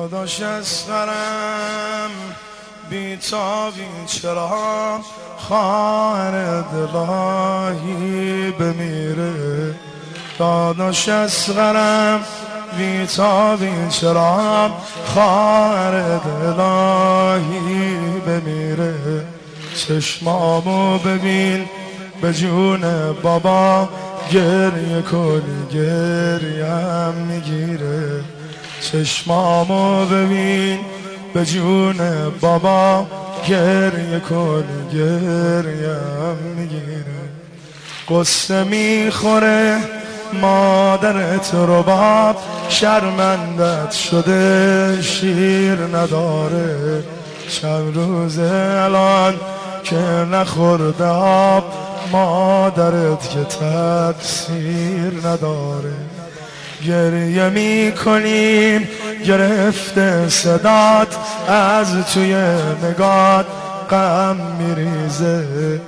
داداش اسقرم بیتابی چرا خواهر دلاهی بمیره. داداش اسقرم بیتابی چرا خواهر دلاهی بمیره. چشمامو ببین به جون بابا گریه کنی گریم میگیره. چشمامو ببین به جون بابا گریه کنی گریم میگیره. قصه میخوره مادرت رباب شرمندت شده شیر نداره. چند روزه الان که نخورده آب مادرت که تقصیر نداره. گریه میکنیم گرفته صدات از توی نگات غم میریزه.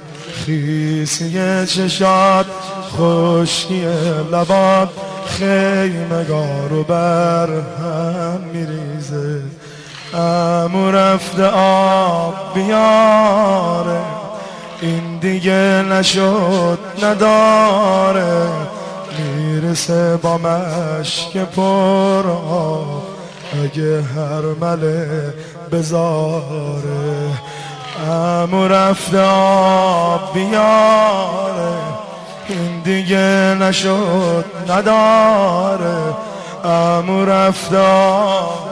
خیسی چشات خشکی لبات خیمگارو بر هم میریزه. عمو رفته آب بیاره این دیگه نشد نداره. میرسه با مشک پر آب اگه هرمله بذاره. عمو رفته آب بیاره این دیگه نشد نداره. عمو رفته آب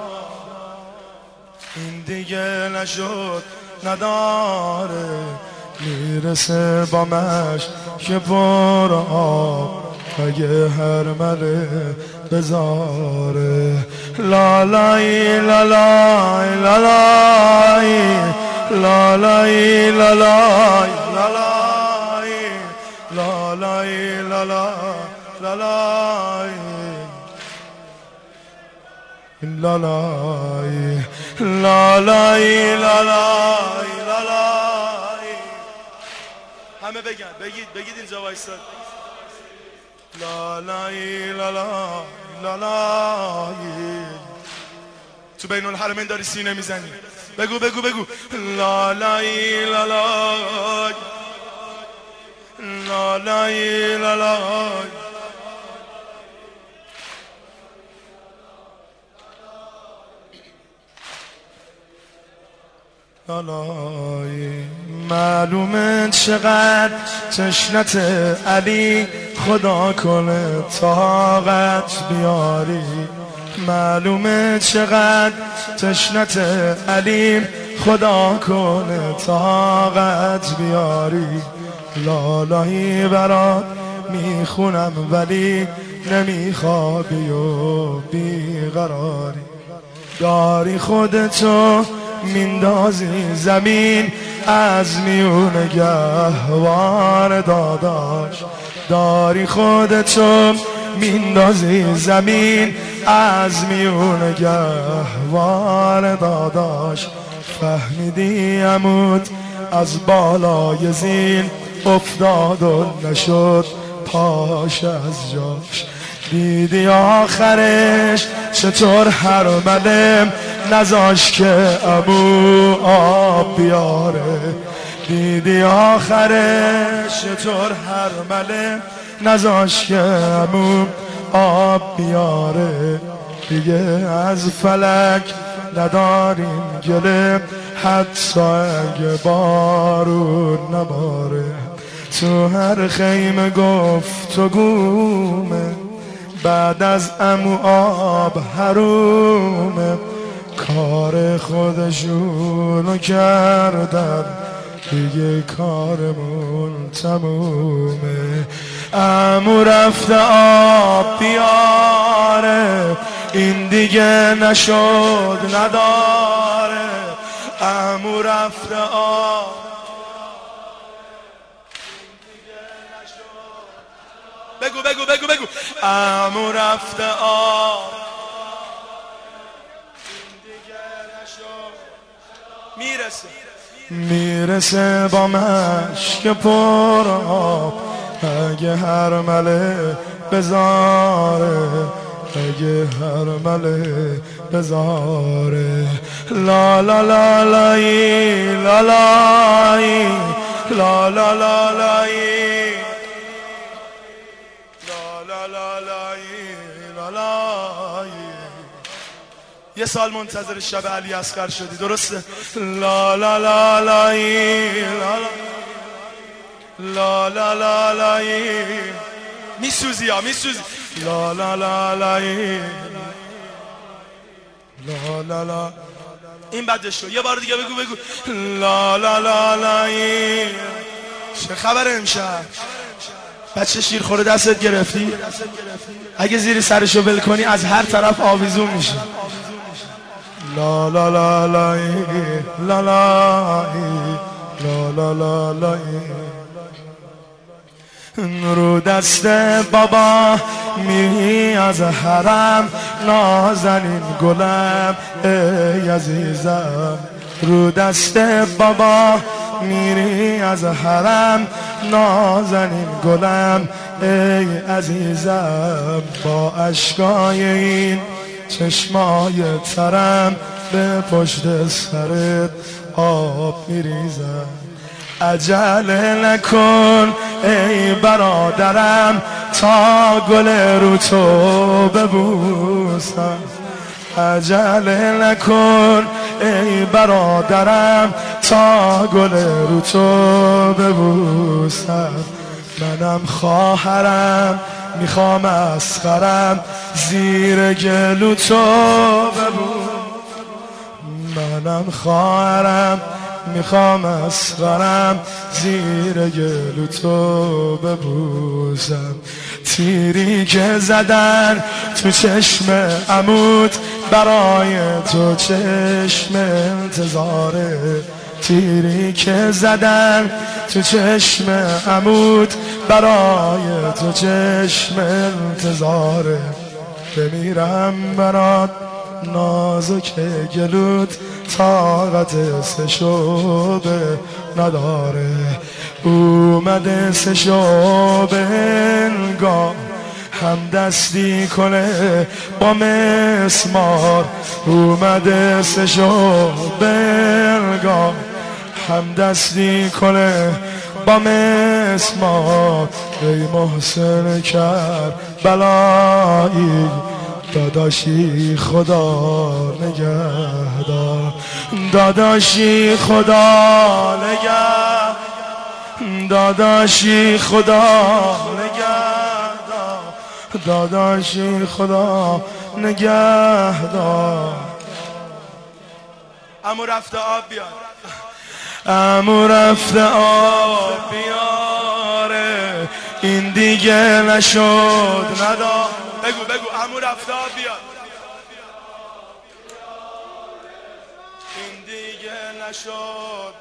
این دیگه نشد نداره. میرسه با مشک پر آب اگه هرمله بذاره. لالای لالای لالای لالای لالای لالای لالای لالای لالای لالای لالای. همه بگید اینجا وایساد. لالای لالای لالای. تو بین الحرمین داری سینه میزنی. بگو لالای لالای لالای لالای. لالای معلومه چقدر تشنت علی خدا کنه طاقت بیاری. معلومه چقدر تشنت علی خدا کنه طاقت بیاری. لالایی برات میخونم ولی نمیخوابی و بیقراری. داری خودتو میندازی زمین از میون گهوار داداش. داری خودتو میندازی زمین از میون گهوار داداش. فهمیدی عمود از بالای زین افتاد و نشد پاش از جاش. دیدی آخرش چطور هرمله نذاش که عمو آب بیاره. دیدی آخرش چطور هرمله نذاش که عمو آب بیاره. دیگه از فلک نداریم گله حتی اگه بارون نباره. تو هر خیمه گفتگومه بعد از عمو آب حرومه. کار خودشونو کردن دیگه کارمون تمومه. عمو رفته آب بیاره این دیگه نشد نداره. عمو رفته آب بگو عمو رفته آب میرسه با مشک پر آب اگه هرمله بذاره. اگه هر مله بزاره لا لا لا لای لا لای لا لا لا لای لا لا لا لای لا لای. یه سال منتظر شب علی اصغر شدی درسته؟ لا لا لا لای لا لا لا لای میسوزی ها میسوزی لا لا لا لای لا لا لا. این بدش شو، یه بار دیگه بگو بگو لا لا لا لای. چه خبر امشب؟ بچه شیرخوره دستت گرفتی؟ اگه زیر سرشو ول کنی از هر طرف آویزون میشه. لا لا لا لای لا لای لا لا لا لای. رو دست بابا میری از حرم نازنین گلم ای عزیزم. رو دست بابا میری از حرم نازنین گلم ای عزیزم. با اشکای این چشمای ترم به پشت سرت آب میریزم. عجله نکن ای برادرم تا گل رو تو ببوسم. عجله نکن ای برادرم تا گل رو تو ببوسم. منم خواهرم میخوام اصغرم زیر گلو تو ببوسم. منم خواهرم میخوام اصغرم زیر گلو تو ببوسم. تیری که زدن تو چشم عمود برای تو چشم انتظاره. تیری که زدن تو چشم عمود برای تو چشم انتظاره. بمیرم برات نازک گلوت طاقت سشوبه نداره. اومده سشوبه انگار هم دستی کنه با مسمار. اومده سشوبه انگار هم دستی کنه با مسمار. ای محسن کربلایی داداشی خدا نگهدار. داداشی خدا نگهدار. داداشی خدا نگهدار. داداشی خدا نگهدار. عمو رفته آب بیار. عمو رفته آب بیاره این دیگه نشد ندار. بگو بگو عمو رفته آب بیار این دیگه نشد.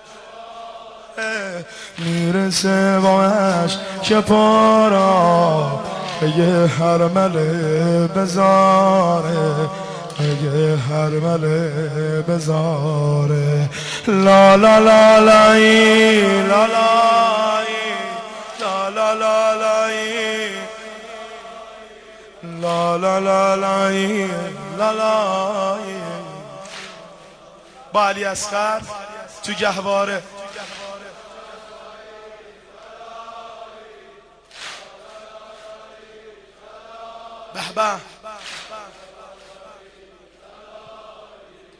میرسه باش که پارا اگه هر مله بزاره. اگه هر مله بزاره لا لا لا لای لا لای لا لا لا لای لا لا لا لای لا لای. با علی اصغر تو گهواره. به به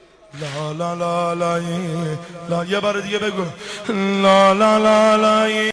لا لا لا لای لا. یه بار دیگه بگو لا لا لا لای.